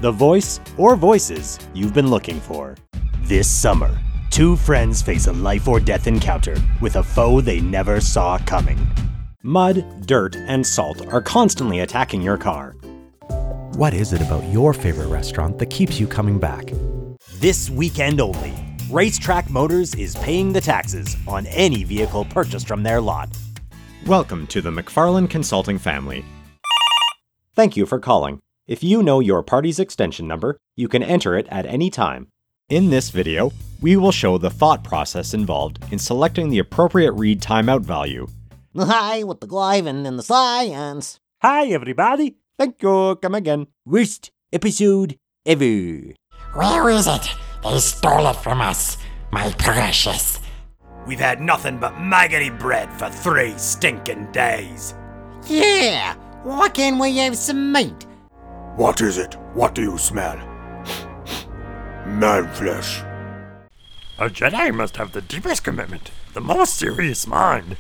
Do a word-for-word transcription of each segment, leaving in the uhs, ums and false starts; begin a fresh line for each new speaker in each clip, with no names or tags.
the voice or voices you've been looking for. This summer, two friends face a life or death encounter with a foe they never saw coming. Mud, dirt, and salt are constantly attacking your car.
What is it about your favorite restaurant that keeps you coming back?
This weekend only, Racetrack Motors is paying the taxes on any vehicle purchased from their lot. Welcome to the McFarland Consulting family. Thank you for calling. If you know your party's extension number, you can enter it at any time. In this video, we will show the thought process involved in selecting the appropriate read timeout value.
Hi, with the Glyven and the science.
Hi, everybody. Thank you. Come again. Worst episode ever.
Where is it? They stole it from us, my precious.
We've had nothing but maggoty bread for three stinking days.
Yeah, why can't we have some meat?
What is it? What do you smell? Man flesh.
A Jedi must have the deepest commitment, the most serious mind.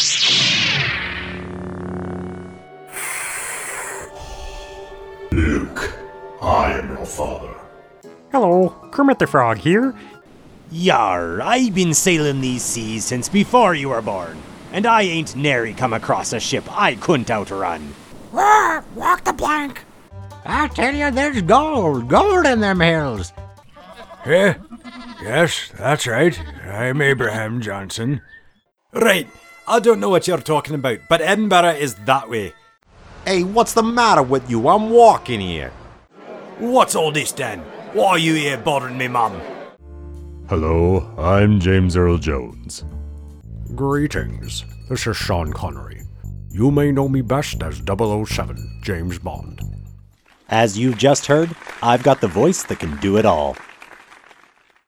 Luke, I am your father.
Hello, Kermit the Frog here.
Yar, I've been sailing these seas since before you were born, and I ain't nary come across a ship I couldn't outrun.
Roar, walk the plank.
I tell you, there's gold, gold in them hills.
Hey, yes, that's right. I'm Abraham Johnson.
Right, I don't know what you're talking about, but Edinburgh is that way.
Hey, what's the matter with you? I'm walking here.
What's all this then? Why are you here bothering me, Mum?
Hello, I'm James Earl Jones.
Greetings, this is Sean Connery. You may know me best as double oh seven, James Bond.
As you've just heard, I've got the voice that can do it all.